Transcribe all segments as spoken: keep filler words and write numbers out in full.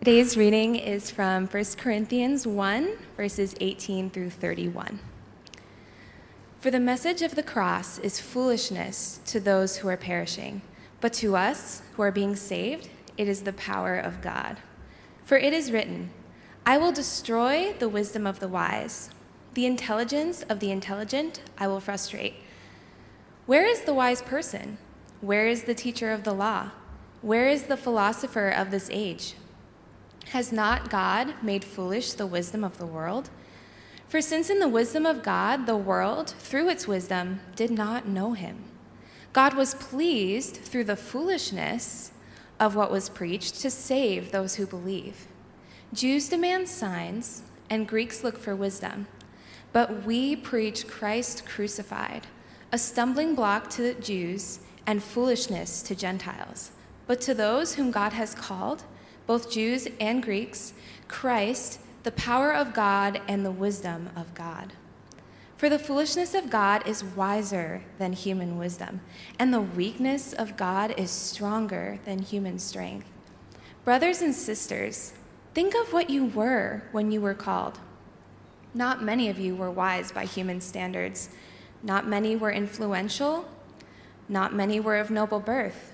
Today's reading is from First Corinthians one, verses eighteen through thirty-one. For the message of the cross is foolishness to those who are perishing, but to us who are being saved, it is the power of God. For it is written, I will destroy the wisdom of the wise. The intelligence of the intelligent I will frustrate. Where is the wise person? Where is the teacher of the law? Where is the philosopher of this age? Has not God made foolish the wisdom of the world? For since in the wisdom of God, the world, through its wisdom, did not know him, God was pleased through the foolishness of what was preached to save those who believe. Jews demand signs, and Greeks look for wisdom. But we preach Christ crucified, a stumbling block to the Jews and foolishness to Gentiles. But to those whom God has called, both Jews and Greeks, Christ, the power of God and the wisdom of God. For the foolishness of God is wiser than human wisdom, and the weakness of God is stronger than human strength. Brothers and sisters, think of what you were when you were called. Not many of you were wise by human standards. Not many were influential. Not many were of noble birth.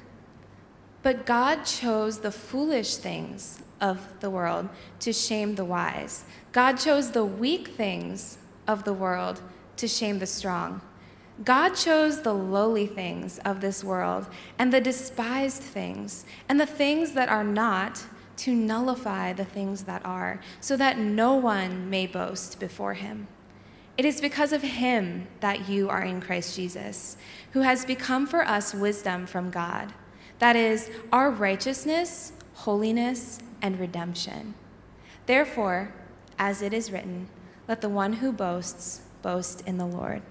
But God chose the foolish things of the world to shame the wise. God chose the weak things of the world to shame the strong. God chose the lowly things of this world and the despised things and the things that are not to nullify the things that are, so that no one may boast before him. It is because of him that you are in Christ Jesus, who has become for us wisdom from God. That is, our righteousness, holiness, and redemption. Therefore, as it is written, let the one who boasts boast in the Lord.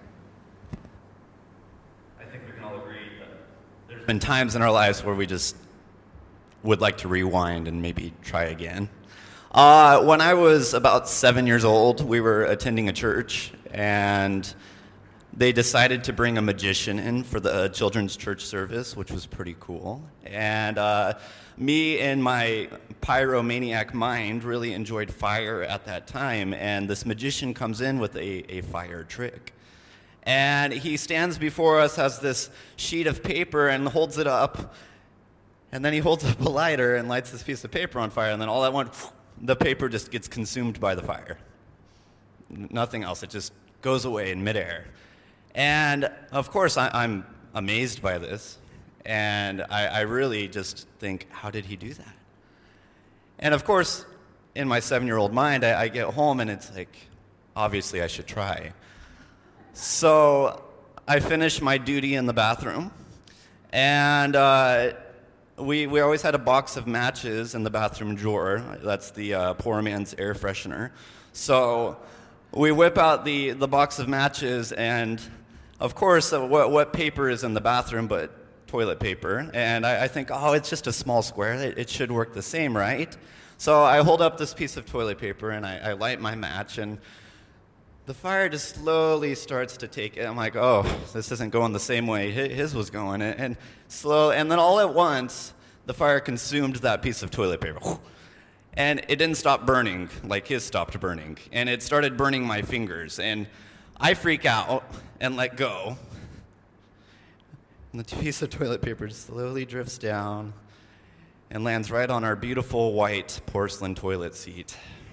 I think we can all agree that there's been times in our lives where we just would like to rewind and maybe try again. Uh, when I was about seven years old, we were attending a church, and they decided to bring a magician in for the children's church service, which was pretty cool. And uh, me and my pyromaniac mind really enjoyed fire at that time, and this magician comes in with a, a fire trick. And he stands before us, has this sheet of paper, and holds it up, and then he holds up a lighter and lights this piece of paper on fire, and then all at once, the paper just gets consumed by the fire. Nothing else. It just goes away in midair. And, of course, I, I'm amazed by this, and I, I really just think, how did he do that? And, of course, in my seven-year-old mind, I, I get home, and it's like, obviously I should try. So I finish my duty in the bathroom, and uh, we, we always had a box of matches in the bathroom drawer. That's the uh, poor man's air freshener. So we whip out the, the box of matches, and of course, uh, what, what paper is in the bathroom but toilet paper? And I, I think, oh, it's just a small square. It, it should work the same, right? So I hold up this piece of toilet paper, and I, I light my match, and the fire just slowly starts to take it. I'm like, oh, this isn't going the same way his was going. And, and slow, and then all at once, the fire consumed that piece of toilet paper. And it didn't stop burning like his stopped burning. And it started burning my fingers. And I freak out and let go. And the piece of toilet paper slowly drifts down and lands right on our beautiful white porcelain toilet seat.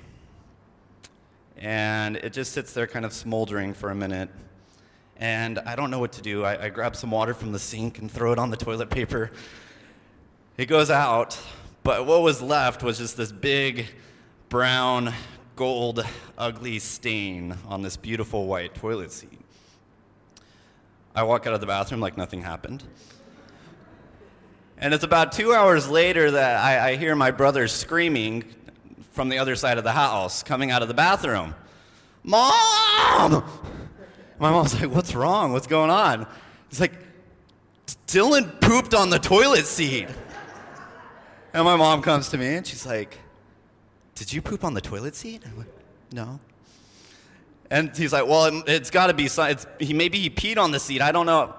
And it just sits there kind of smoldering for a minute. And I don't know what to do. I, I grab some water from the sink and throw it on the toilet paper. It goes out, but what was left was just this big, brown, gold, ugly stain on this beautiful white toilet seat. I walk out of the bathroom like nothing happened. And it's about two hours later that I, I hear my brother screaming from the other side of the house, coming out of the bathroom. Mom! My mom's like, what's wrong? What's going on? He's like, Dylan pooped on the toilet seat. And my mom comes to me and she's like, did you poop on the toilet seat? I'm like, no. And he's like, well, it, it's got to be, it's, he, maybe he peed on the seat. I don't know.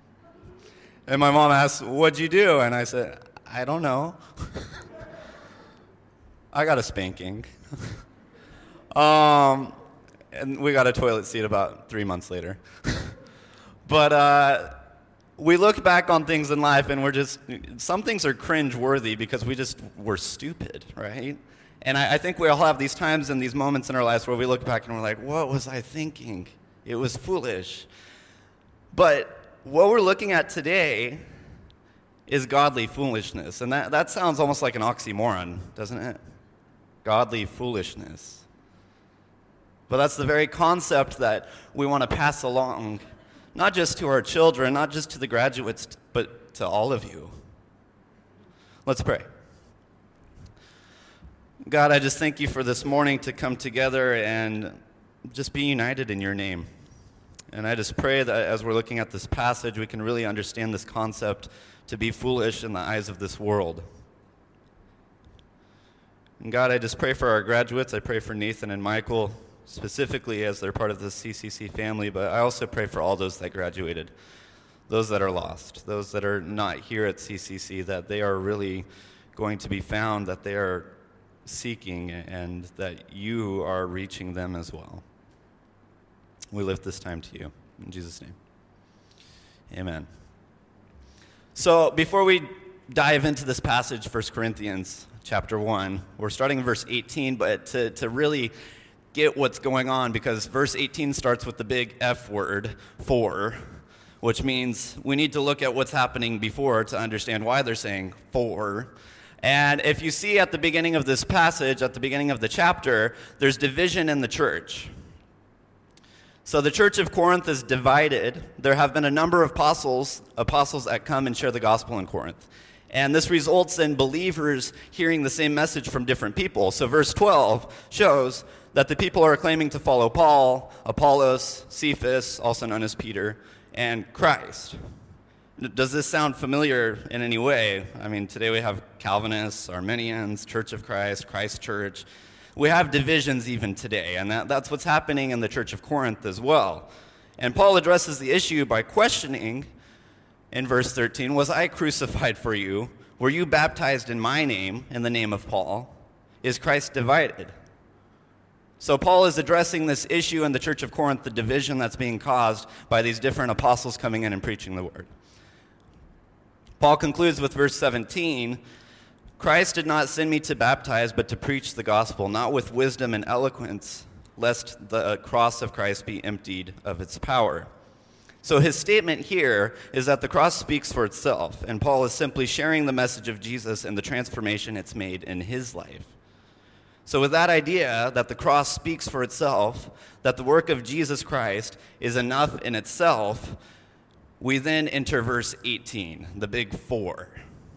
And my mom asked, what'd you do? And I said, I don't know. I got a spanking. um, and we got a toilet seat about three months later. But uh, we look back on things in life and we're just, some things are cringe-worthy because we just were stupid, right? And I, I think we all have these times and these moments in our lives where we look back and we're like, what was I thinking? It was foolish. But what we're looking at today is godly foolishness. And that, that sounds almost like an oxymoron, doesn't it? Godly foolishness. But that's the very concept that we want to pass along, not just to our children, not just to the graduates, but to all of you. Let's pray. God, I just thank you for this morning to come together and just be united in your name. And I just pray that as we're looking at this passage, we can really understand this concept to be foolish in the eyes of this world. And God, I just pray for our graduates. I pray for Nathan and Michael, specifically as they're part of the C C C family, but I also pray for all those that graduated, those that are lost, those that are not here at C C C, that they are really going to be found, that they are seeking, and that you are reaching them as well. We lift this time to you. In Jesus' name, amen. So before we dive into this passage, First Corinthians chapter one, we're starting in verse eighteen, but to, to really get what's going on, because verse eighteen starts with the big F word, for, which means we need to look at what's happening before to understand why they're saying for. And if you see at the beginning of this passage, at the beginning of the chapter, there's division in the church. So the church of Corinth is divided. There have been a number of apostles, apostles that come and share the gospel in Corinth. And this results in believers hearing the same message from different people. So verse twelve shows that the people are claiming to follow Paul, Apollos, Cephas, also known as Peter, and Christ. Does this sound familiar in any way? I mean, today we have Calvinists, Arminians, Church of Christ, Christ Church. We have divisions even today, and that, that's what's happening in the church of Corinth as well. And Paul addresses the issue by questioning in verse thirteen, was I crucified for you? Were you baptized in my name, in the name of Paul? Is Christ divided? So Paul is addressing this issue in the church of Corinth, the division that's being caused by these different apostles coming in and preaching the word. Paul concludes with verse seventeen, Christ did not send me to baptize, but to preach the gospel, not with wisdom and eloquence, lest the cross of Christ be emptied of its power. So his statement here is that the cross speaks for itself, and Paul is simply sharing the message of Jesus and the transformation it's made in his life. So with that idea that the cross speaks for itself, that the work of Jesus Christ is enough in itself, we then enter verse eighteen, the big four.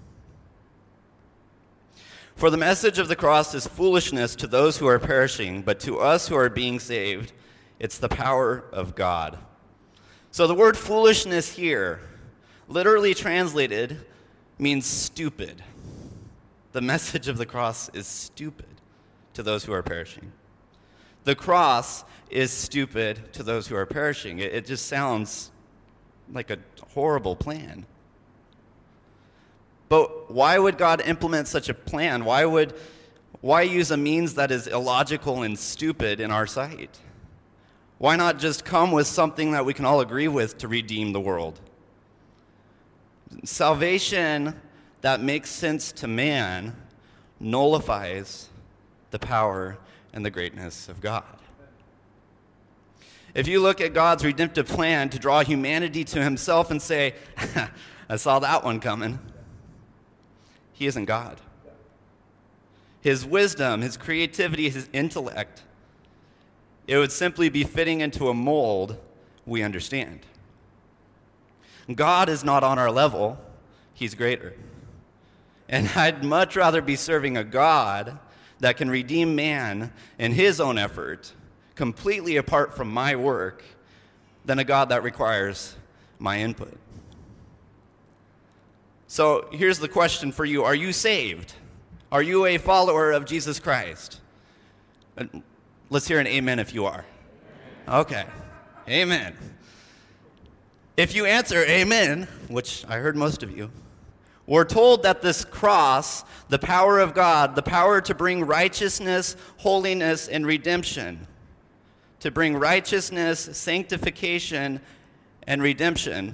For the message of the cross is foolishness to those who are perishing, but to us who are being saved, it's the power of God. So the word foolishness here, literally translated, means stupid. The message of the cross is stupid to those who are perishing. The cross is stupid to those who are perishing. It, it just sounds like a horrible plan. But why would God implement such a plan? Why would, why use a means that is illogical and stupid in our sight? Why not just come with something that we can all agree with to redeem the world? Salvation that makes sense to man nullifies the power and the greatness of God. If you look at God's redemptive plan to draw humanity to himself and say, I saw that one coming, he isn't God. His wisdom, his creativity, his intellect, it would simply be fitting into a mold we understand. God is not on our level, he's greater. And I'd much rather be serving a God that can redeem man in his own effort, completely apart from my work, than a God that requires my input. So here's the question for you. Are you saved? Are you a follower of Jesus Christ? Let's hear an amen if you are. Okay. Amen. If you answer amen, which I heard most of you, We're told that this cross, the power of God, the power to bring righteousness, holiness, and redemption, to bring righteousness, sanctification, and redemption,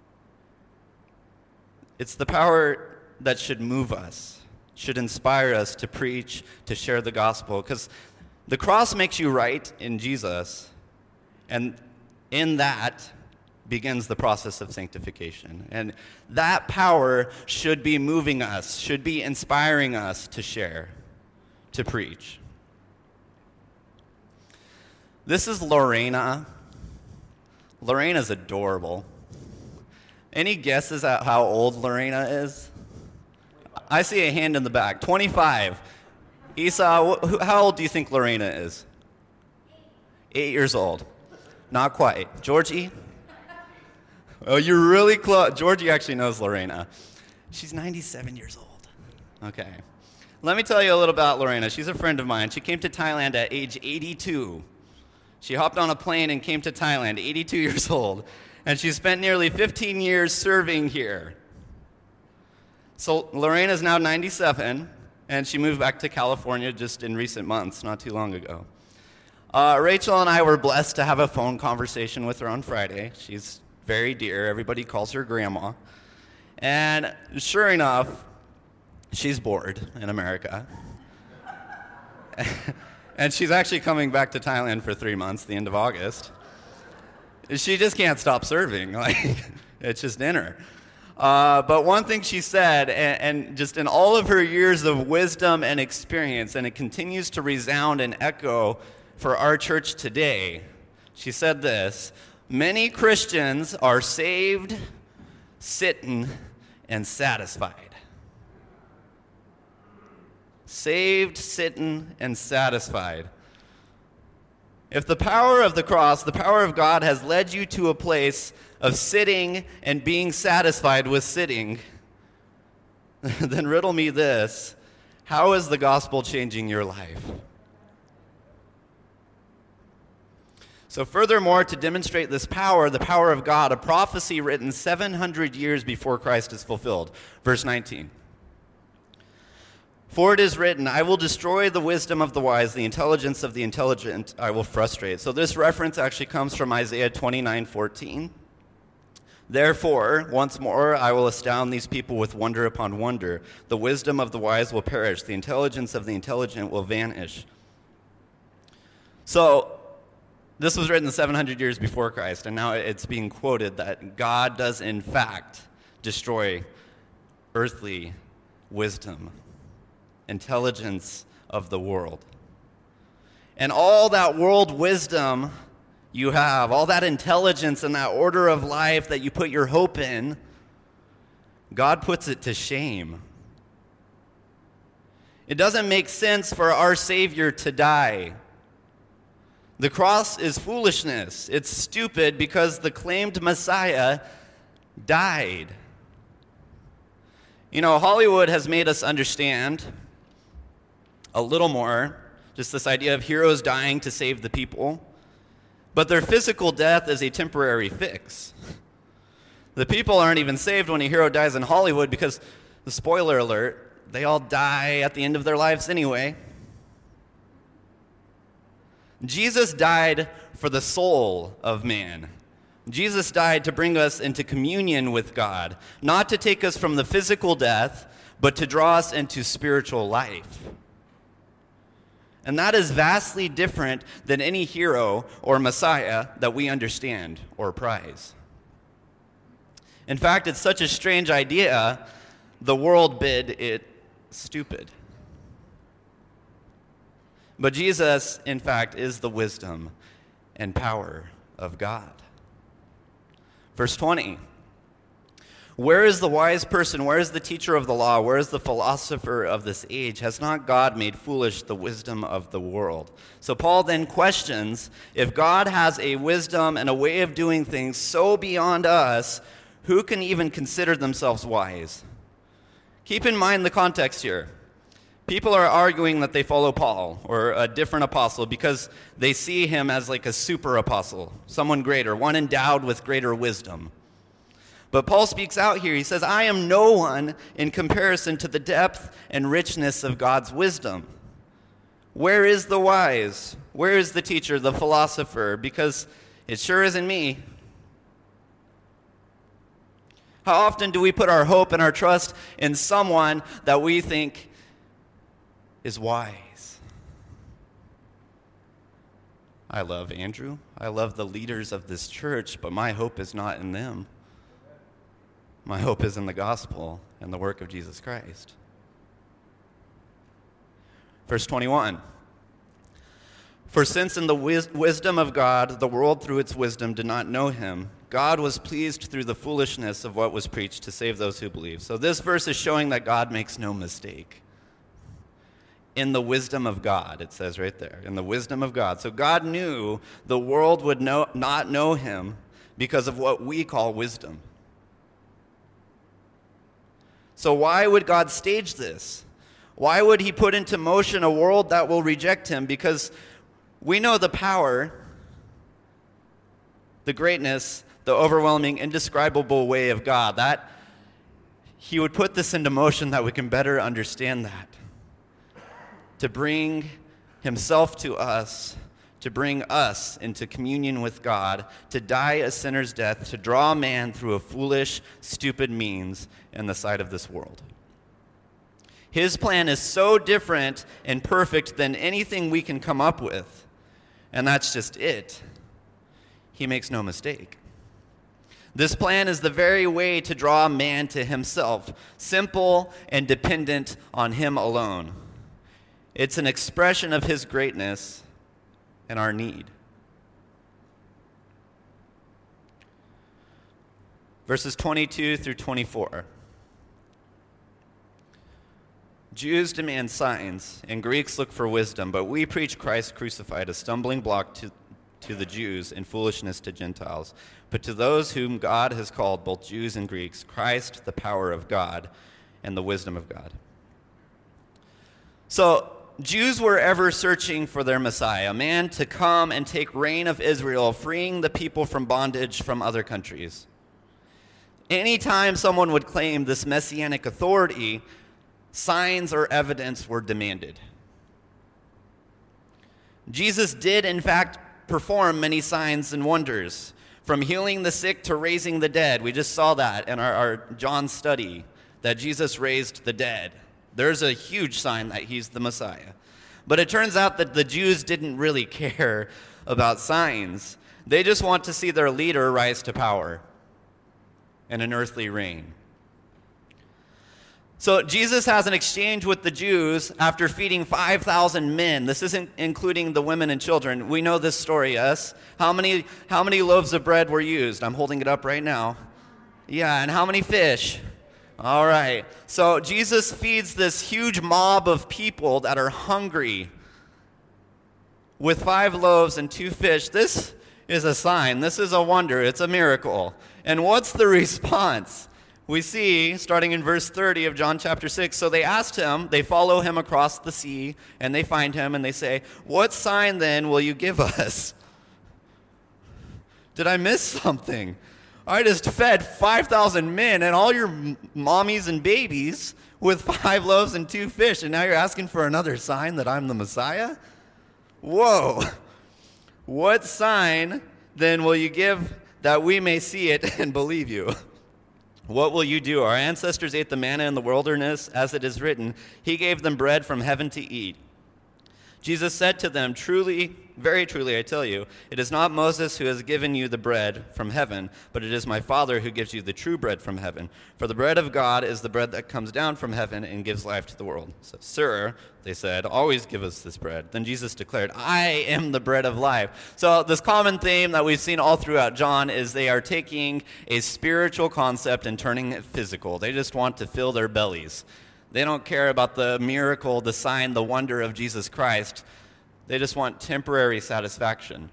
it's the power that should move us, should inspire us to preach, to share the gospel, because the cross makes you right in Jesus, and in that begins the process of sanctification. And that power should be moving us, should be inspiring us to share, to preach. This is Lorena. Lorena's adorable. Any guesses at how old Lorena is? I see a hand in the back. twenty-five. Esau, how old do you think Lorena is? Eight years old. Not quite. Georgie? Oh, you're really close. Georgie actually knows Lorena. She's ninety-seven years old. Okay. Let me tell you a little about Lorena. She's a friend of mine. She came to Thailand at age eighty-two. She hopped on a plane and came to Thailand, eighty-two years old. And she spent nearly fifteen years serving here. So Lorena is now ninety-seven, and she moved back to California just in recent months, not too long ago. Uh, Rachel and I were blessed to have a phone conversation with her on Friday. She's very dear. Everybody calls her grandma. And sure enough, she's bored in America. And she's actually coming back to Thailand for three months, the end of August. She just can't stop serving. Like, it's just in her. Uh, but one thing she said, and, and just in all of her years of wisdom and experience, and it continues to resound and echo for our church today, she said this: many Christians are saved, sitting, and satisfied. Saved, sitting, and satisfied. If the power of the cross, the power of God, has led you to a place of sitting and being satisfied with sitting, then riddle me this: how is the gospel changing your life? So furthermore, to demonstrate this power, the power of God, a prophecy written seven hundred years before Christ is fulfilled. Verse nineteen. For it is written, I will destroy the wisdom of the wise, the intelligence of the intelligent I will frustrate. So this reference actually comes from Isaiah twenty-nine fourteen. Therefore, once more, I will astound these people with wonder upon wonder. The wisdom of the wise will perish. The intelligence of the intelligent will vanish. So this was written seven hundred years before Christ, and now it's being quoted that God does in fact destroy earthly wisdom, intelligence of the world. And all that world wisdom you have, all that intelligence and that order of life that you put your hope in, God puts it to shame. It doesn't make sense for our Savior to die. The cross is foolishness. It's stupid because the claimed Messiah died. You know, Hollywood has made us understand a little more, just this idea of heroes dying to save the people. But their physical death is a temporary fix. The people aren't even saved when a hero dies in Hollywood because, the spoiler alert, they all die at the end of their lives anyway. Jesus died for the soul of man. Jesus died to bring us into communion with God, not to take us from the physical death, but to draw us into spiritual life. And that is vastly different than any hero or Messiah that we understand or prize. In fact, it's such a strange idea, the world bid it stupid. But Jesus, in fact, is the wisdom and power of God. Verse twenty. Where is the wise person? Where is the teacher of the law? Where is the philosopher of this age? Has not God made foolish the wisdom of the world? So Paul then questions, if God has a wisdom and a way of doing things so beyond us, who can even consider themselves wise? Keep in mind the context here. People are arguing that they follow Paul or a different apostle because they see him as like a super apostle, someone greater, one endowed with greater wisdom. But Paul speaks out here. He says, I am no one in comparison to the depth and richness of God's wisdom. Where is the wise? Where is the teacher, the philosopher? Because it sure isn't me. How often do we put our hope and our trust in someone that we think is wise? I love Andrew. I love the leaders of this church, but my hope is not in them. My hope is in the gospel and the work of Jesus Christ. Verse twenty-one. For since in the wis- wisdom of God, the world through its wisdom did not know him, God was pleased through the foolishness of what was preached to save those who believe. So this verse is showing that God makes no mistake. In the wisdom of God, it says right there, in the wisdom of God. So God knew the world would know, not know him because of what we call wisdom. So why would God stage this? Why would he put into motion a world that will reject him? Because we know the power, the greatness, the overwhelming, indescribable way of God. That he would put this into motion that we can better understand that. To bring himself to us, to bring us into communion with God, to die a sinner's death, to draw man through a foolish, stupid means in the sight of this world. His plan is so different and perfect than anything we can come up with. And that's just it. He makes no mistake. This plan is the very way to draw man to himself, simple and dependent on him alone. It's an expression of his greatness and our need. Verses twenty-two through twenty-four. Jews demand signs, and Greeks look for wisdom, but we preach Christ crucified, a stumbling block to, to the Jews and foolishness to Gentiles. But to those whom God has called, both Jews and Greeks, Christ, the power of God and the wisdom of God. So, Jews were ever searching for their Messiah, a man to come and take reign of Israel, freeing the people from bondage from other countries. Anytime someone would claim this messianic authority, signs or evidence were demanded. Jesus did, in fact, perform many signs and wonders, from healing the sick to raising the dead. We just saw that in our, our John study, that Jesus raised the dead. There's a huge sign that he's the Messiah. But it turns out that the Jews didn't really care about signs. They just want to see their leader rise to power and an earthly reign. So Jesus has an exchange with the Jews after feeding five thousand men. This isn't including the women and children. We know this story, yes? How many, how many loaves of bread were used? I'm holding it up right now. Yeah, and how many fish? All right. So Jesus feeds this huge mob of people that are hungry with five loaves and two fish. This is a sign. This is a wonder. It's a miracle. And what's the response? We see, starting in verse thirty of John chapter six, so they asked him, they follow him across the sea, and they find him, and they say, what sign then will you give us? Did I miss something? I just fed five thousand men and all your mommies and babies with five loaves and two fish, and now you're asking for another sign that I'm the Messiah? Whoa. What sign then will you give that we may see it and believe you? What will you do? Our ancestors ate the manna in the wilderness, as it is written, he gave them bread from heaven to eat. Jesus said to them, truly, very truly, I tell you, it is not Moses who has given you the bread from heaven, but it is my Father who gives you the true bread from heaven. For the bread of God is the bread that comes down from heaven and gives life to the world. So, sir, they said, always give us this bread. Then Jesus declared, I am the bread of life. So this common theme that we've seen all throughout John is they are taking a spiritual concept and turning it physical. They just want to fill their bellies. They don't care about the miracle, the sign, the wonder of Jesus Christ. They just want temporary satisfaction.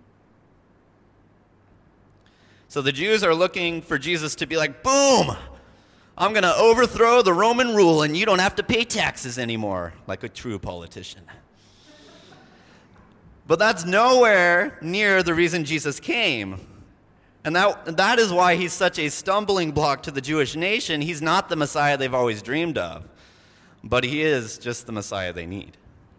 So the Jews are looking for Jesus to be like, boom, I'm going to overthrow the Roman rule and you don't have to pay taxes anymore, like a true politician. But that's nowhere near the reason Jesus came. And that, that is why he's such a stumbling block to the Jewish nation. He's not the Messiah they've always dreamed of, but he is just the Messiah they need.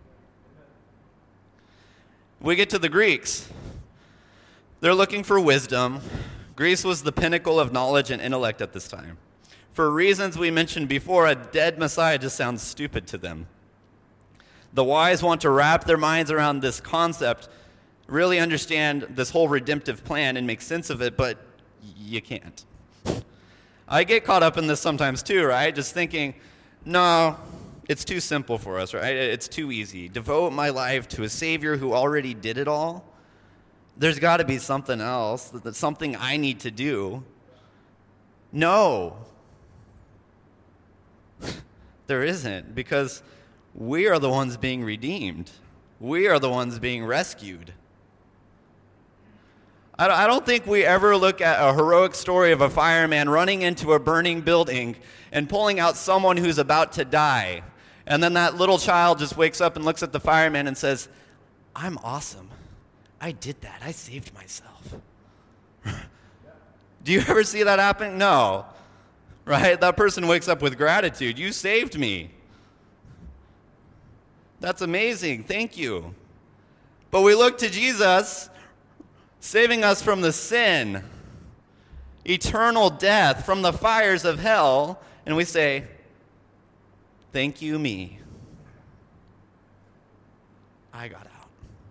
We get to the Greeks. They're looking for wisdom. Greece was the pinnacle of knowledge and intellect at this time. For reasons we mentioned before, a dead Messiah just sounds stupid to them. The wise want to wrap their minds around this concept, really understand this whole redemptive plan and make sense of it, but you can't. I get caught up in this sometimes too, right? Just thinking, no, it's too simple for us, right? It's too easy. Devote my life to a Savior who already did it all. There's got to be something else, that's something I need to do. No. There isn't, because we are the ones being redeemed. We are the ones being rescued. I don't think we ever look at a heroic story of a fireman running into a burning building and pulling out someone who's about to die. And then that little child just wakes up and looks at the fireman and says, I'm awesome. I did that. I saved myself. Do you ever see that happen? No. Right? That person wakes up with gratitude. You saved me. That's amazing. Thank you. But we look to Jesus saving us from the sin, eternal death, from the fires of hell, and we say, thank you, me. I got out.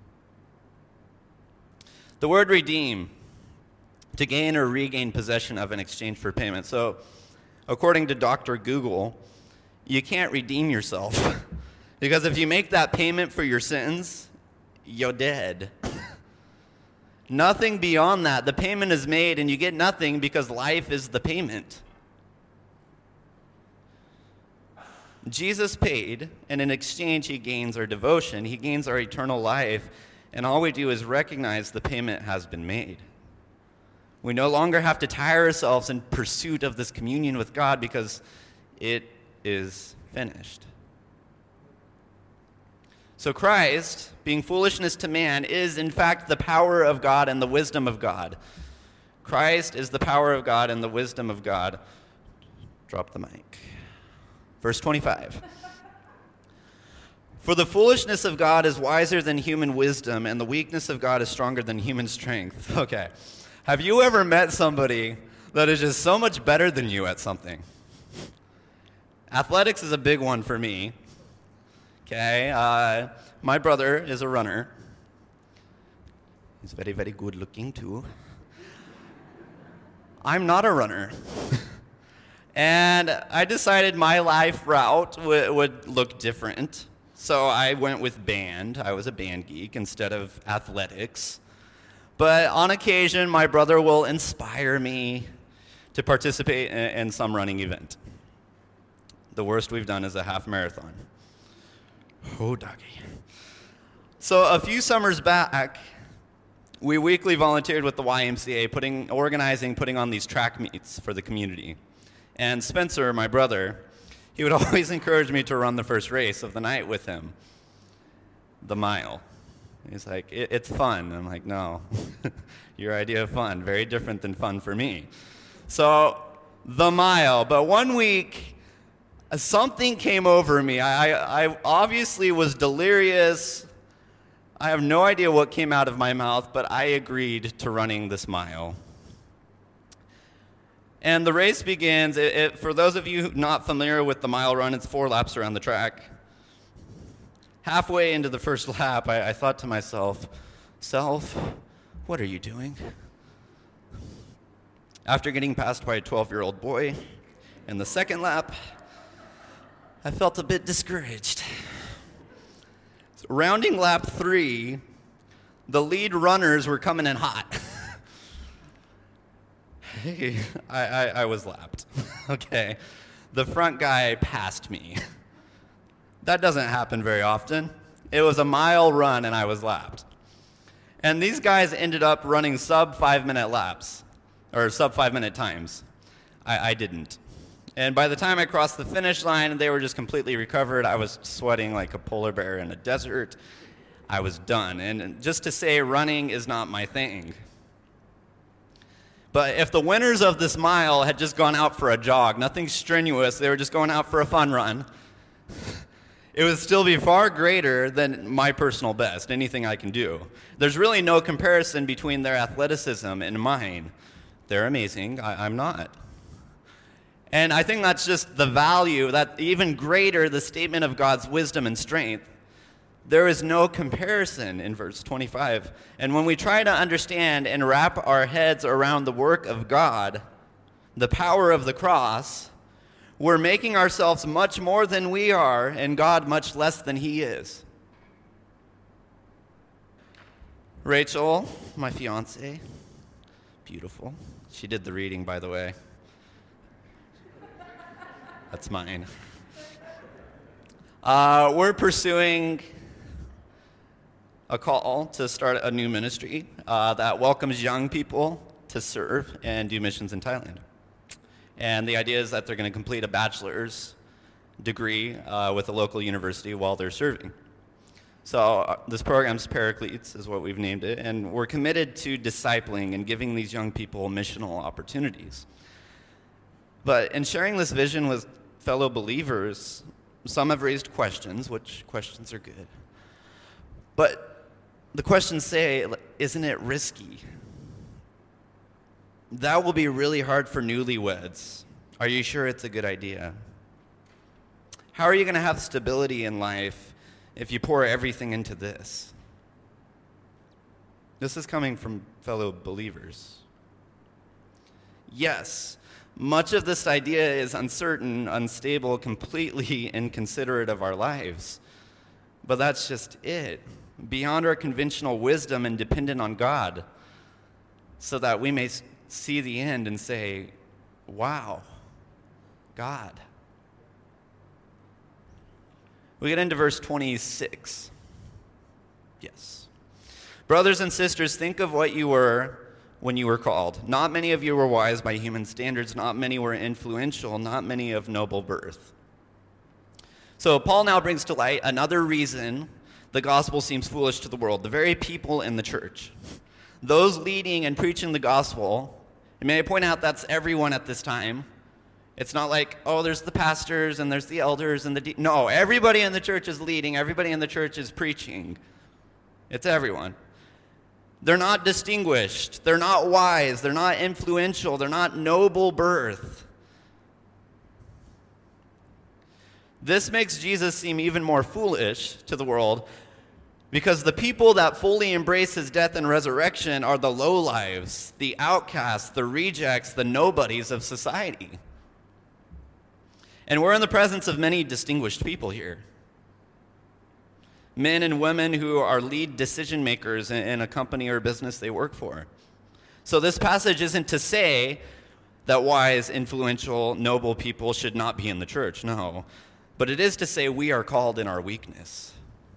The word redeem, to gain or regain possession of in exchange for payment. So, according to Doctor Google, you can't redeem yourself. Because if you make that payment for your sins, you're dead. Nothing beyond that. The payment is made and you get nothing because life is the payment. Jesus paid, and in exchange he gains our devotion. He gains our eternal life, and all we do is recognize the payment has been made. We no longer have to tire ourselves in pursuit of this communion with God because it is finished. So Christ, being foolishness to man, is in fact the power of God and the wisdom of God. Christ is the power of God and the wisdom of God. Drop the mic. Verse twenty-five. For the foolishness of God is wiser than human wisdom, and the weakness of God is stronger than human strength. Okay. Have you ever met somebody that is just so much better than you at something? Athletics is a big one for me. Okay, uh, my brother is a runner. He's very, very good looking too. I'm not a runner. And I decided my life route w- would look different. So I went with band. I was a band geek instead of athletics. But on occasion, my brother will inspire me to participate in, in some running event. The worst we've done is a half marathon. Oh, doggy. So a few summers back, we weekly volunteered with the Y M C A, putting, organizing, putting on these track meets for the community. And Spencer, my brother, he would always encourage me to run the first race of the night with him, the mile. He's like, it, it's fun. I'm like, no, your idea of fun, very different than fun for me. So the mile, but one week, something came over me. I, I obviously was delirious. I have no idea what came out of my mouth, but I agreed to running this mile. And the race begins. It, it, for those of you not familiar with the mile run, it's four laps around the track. Halfway into the first lap, I, I thought to myself, self, what are you doing? After getting passed by a twelve-year-old boy in the second lap, I felt a bit discouraged. So rounding lap three, the lead runners were coming in hot. Hey, I, I, I was lapped. Okay. The front guy passed me. That doesn't happen very often. It was a mile run and I was lapped. And these guys ended up running sub five minute laps, or sub five minute times. I, I didn't. And by the time I crossed the finish line, they were just completely recovered. I was sweating like a polar bear in a desert. I was done. And just to say running is not my thing. But if the winners of this mile had just gone out for a jog, nothing strenuous, they were just going out for a fun run, it would still be far greater than my personal best, anything I can do. There's really no comparison between their athleticism and mine. They're amazing, I, I'm not. And I think that's just the value, that even greater, the statement of God's wisdom and strength. There is no comparison in verse twenty-five. And when we try to understand and wrap our heads around the work of God, the power of the cross, we're making ourselves much more than we are, and God much less than he is. Rachel, my fiance, beautiful. She did the reading, by the way. That's mine. Uh, we're pursuing a call to start a new ministry uh, that welcomes young people to serve and do missions in Thailand. And the idea is that they're going to complete a bachelor's degree uh, with a local university while they're serving. So uh, this program's Paracletes is what we've named it, and we're committed to discipling and giving these young people missional opportunities. But in sharing this vision with fellow believers, some have raised questions, which questions are good. But the questions say, isn't it risky? That will be really hard for newlyweds. Are you sure it's a good idea? How are you going to have stability in life if you pour everything into this? This is coming from fellow believers. Yes, much of this idea is uncertain, unstable, completely inconsiderate of our lives. But that's just it. Beyond our conventional wisdom and dependent on God, so that we may see the end and say, wow, God. We get into verse twenty-six. Yes. Brothers and sisters, think of what you were when you were called. Not many of you were wise by human standards. Not many were influential. Not many of noble birth. So Paul now brings to light another reason the gospel seems foolish to the world, the very people in the church. Those leading and preaching the gospel, and may I point out that's everyone at this time. It's not like, oh, there's the pastors and there's the elders and the... De-. No, everybody in the church is leading. Everybody in the church is preaching. It's everyone. They're not distinguished. They're not wise. They're not influential. They're not noble birth. This makes Jesus seem even more foolish to the world because the people that fully embrace his death and resurrection are the lowlives, the outcasts, the rejects, the nobodies of society. And we're in the presence of many distinguished people here. Men and women who are lead decision makers in a company or business they work for. So this passage isn't to say that wise, influential, noble people should not be in the church, no. But it is to say we are called in our weakness.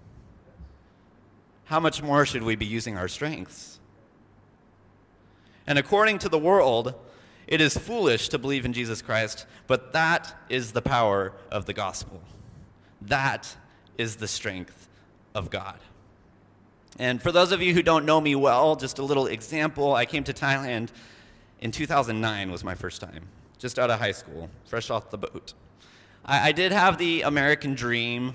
How much more should we be using our strengths? And according to the world, it is foolish to believe in Jesus Christ, but that is the power of the gospel. That is the strength of God. And for those of you who don't know me well, just a little example, I came to Thailand in two thousand nine was my first time, just out of high school, fresh off the boat. I, I did have the American dream,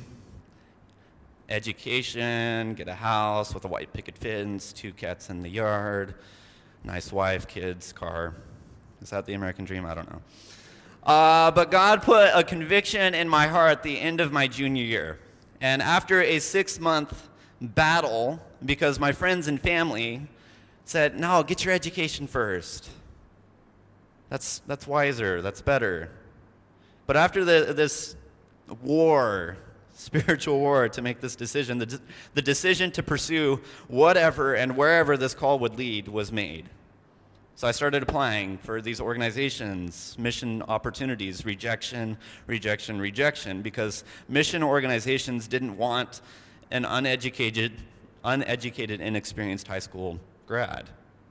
education, get a house with a white picket fence, two cats in the yard, nice wife, kids, car. Is that the American dream? I don't know. Uh, but God put a conviction in my heart at the end of my junior year. And after a six-month battle, because my friends and family said, no, get your education first. That's, that's wiser. That's better. But after the, this war, spiritual war to make this decision, the, the decision to pursue whatever and wherever this call would lead was made. So I started applying for these organizations, mission opportunities, rejection, rejection, rejection, because mission organizations didn't want an uneducated, uneducated, inexperienced high school grad.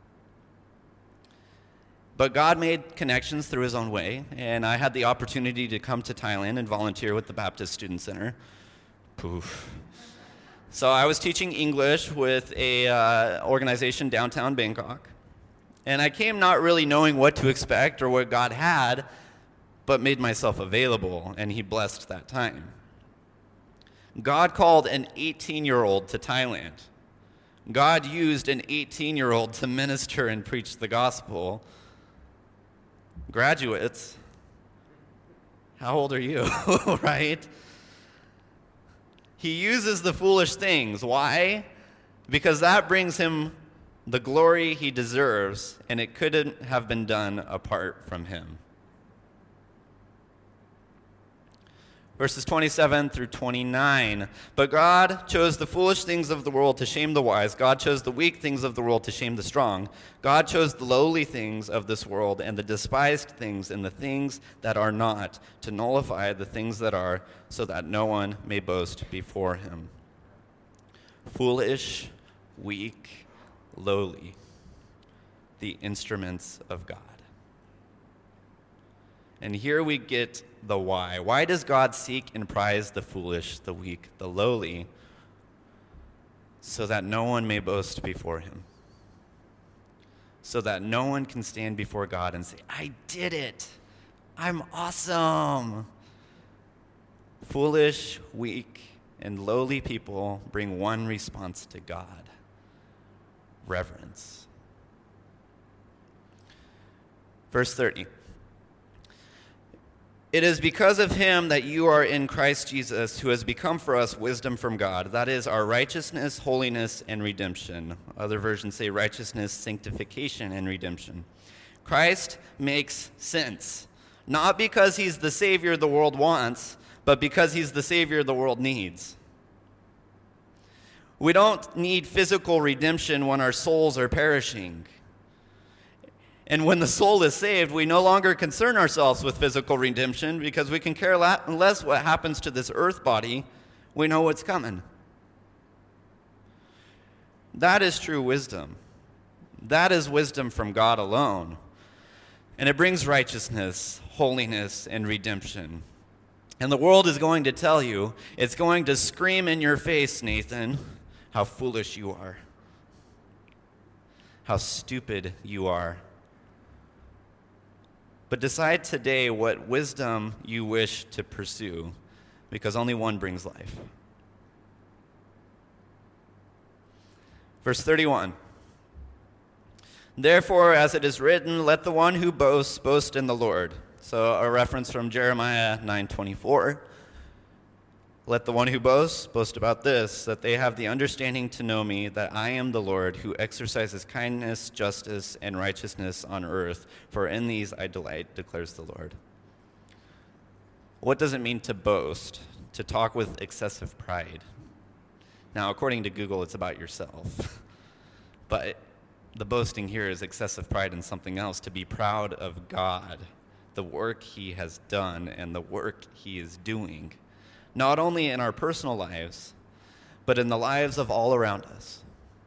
But God made connections through his own way, and I had the opportunity to come to Thailand and volunteer with the Baptist Student Center. Poof. So I was teaching English with a uh, organization downtown Bangkok. And I came not really knowing what to expect or what God had, but made myself available, and he blessed that time. God called an eighteen-year-old to Thailand. God used an eighteen-year-old to minister and preach the gospel. Graduates, how old are you, right? He uses the foolish things. Why? Because that brings him the glory he deserves, and it couldn't have been done apart from him. Verses twenty-seven through twenty-nine. But God chose the foolish things of the world to shame the wise. God chose the weak things of the world to shame the strong. God chose the lowly things of this world and the despised things and the things that are not, to nullify the things that are, so that no one may boast before him. Foolish, weak, lowly, the instruments of God. And here we get the why. Why does God seek and prize the foolish, the weak, the lowly, so that no one may boast before him? So that no one can stand before God and say, I did it. I'm awesome. Foolish, weak, and lowly people bring one response to God: reverence. Verse thirty. It is because of him that you are in Christ Jesus, who has become for us wisdom from God. That is our righteousness, holiness, and redemption. Other versions say righteousness, sanctification, and redemption. Christ makes sense, not because he's the Savior the world wants, but because he's the Savior the world needs. We don't need physical redemption when our souls are perishing. And when the soul is saved, we no longer concern ourselves with physical redemption because we can care less what happens to this earth body. We know what's coming. That is true wisdom. That is wisdom from God alone. And it brings righteousness, holiness, and redemption. And the world is going to tell you, it's going to scream in your face, Nathan, how foolish you are, how stupid you are. But decide today what wisdom you wish to pursue, because only one brings life. Verse thirty-one. Therefore, as it is written, let the one who boasts boast in the Lord. So a reference from Jeremiah nine twenty-four. Let the one who boasts boast about this, that they have the understanding to know me, that I am the Lord, who exercises kindness, justice, and righteousness on earth, for in these I delight, declares the Lord. What does it mean to boast? To talk with excessive pride. Now, according to Google, it's about yourself. But the boasting here is excessive pride in something else, to be proud of God, the work he has done, and the work he is doing. Not only in our personal lives, but in the lives of all around us.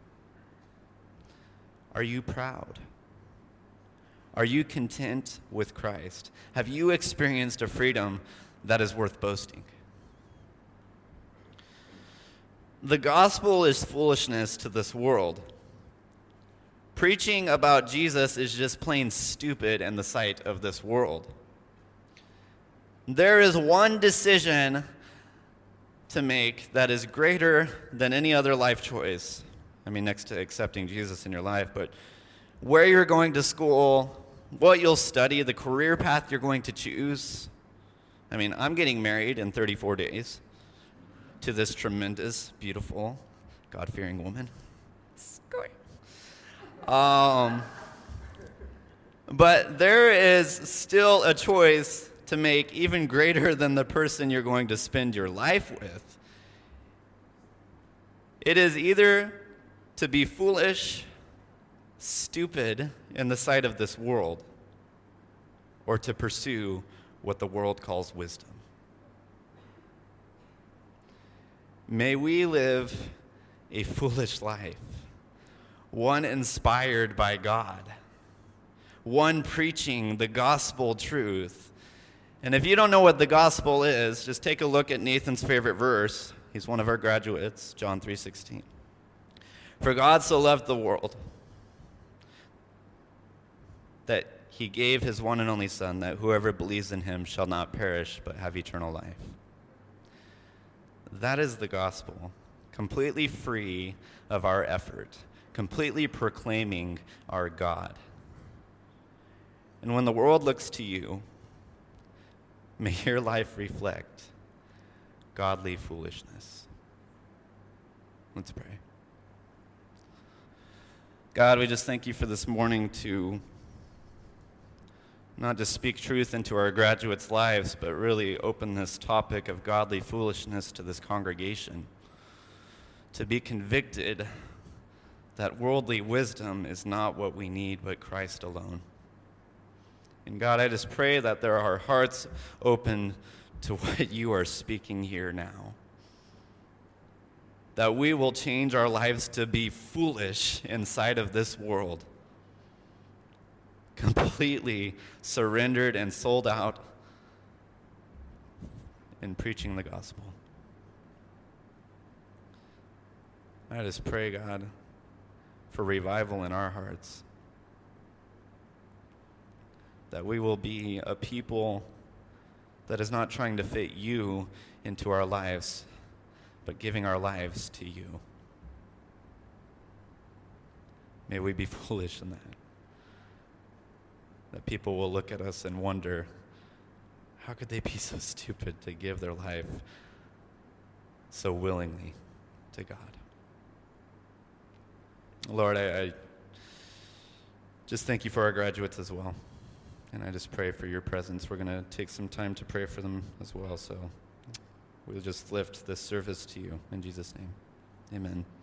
Are you proud? Are you content with Christ? Have you experienced a freedom that is worth boasting? The gospel is foolishness to this world. Preaching about Jesus is just plain stupid in the sight of this world. There is one decision to make that is greater than any other life choice. I mean, next to accepting Jesus in your life, but where you're going to school, what you'll study, the career path you're going to choose. I mean, I'm getting married in thirty-four days to this tremendous, beautiful, God-fearing woman. Score. Um, but there is still a choice to make even greater than the person you're going to spend your life with. It is either to be foolish, stupid in the sight of this world, or to pursue what the world calls wisdom. May we live a foolish life, one inspired by God, one preaching the gospel truth. And if you don't know what the gospel is, just take a look at Nathan's favorite verse. He's one of our graduates, John three sixteen. For God so loved the world that he gave his one and only Son, that whoever believes in him shall not perish but have eternal life. That is the gospel, completely free of our effort, completely proclaiming our God. And when the world looks to you, may your life reflect godly foolishness. Let's pray. God, we just thank you for this morning to not just speak truth into our graduates' lives, but really open this topic of godly foolishness to this congregation, to be convicted that worldly wisdom is not what we need, but Christ alone. And God, I just pray that there are hearts open to what you are speaking here now, that we will change our lives to be foolish inside of this world, completely surrendered and sold out in preaching the gospel. I just pray, God, for revival in our hearts, that we will be a people that is not trying to fit you into our lives, but giving our lives to you. May we be foolish in that. That people will look at us and wonder, how could they be so stupid to give their life so willingly to God? Lord, I, I just thank you for our graduates as well. And I just pray for your presence. We're going to take some time to pray for them as well. So we'll just lift this service to you in Jesus' name. Amen.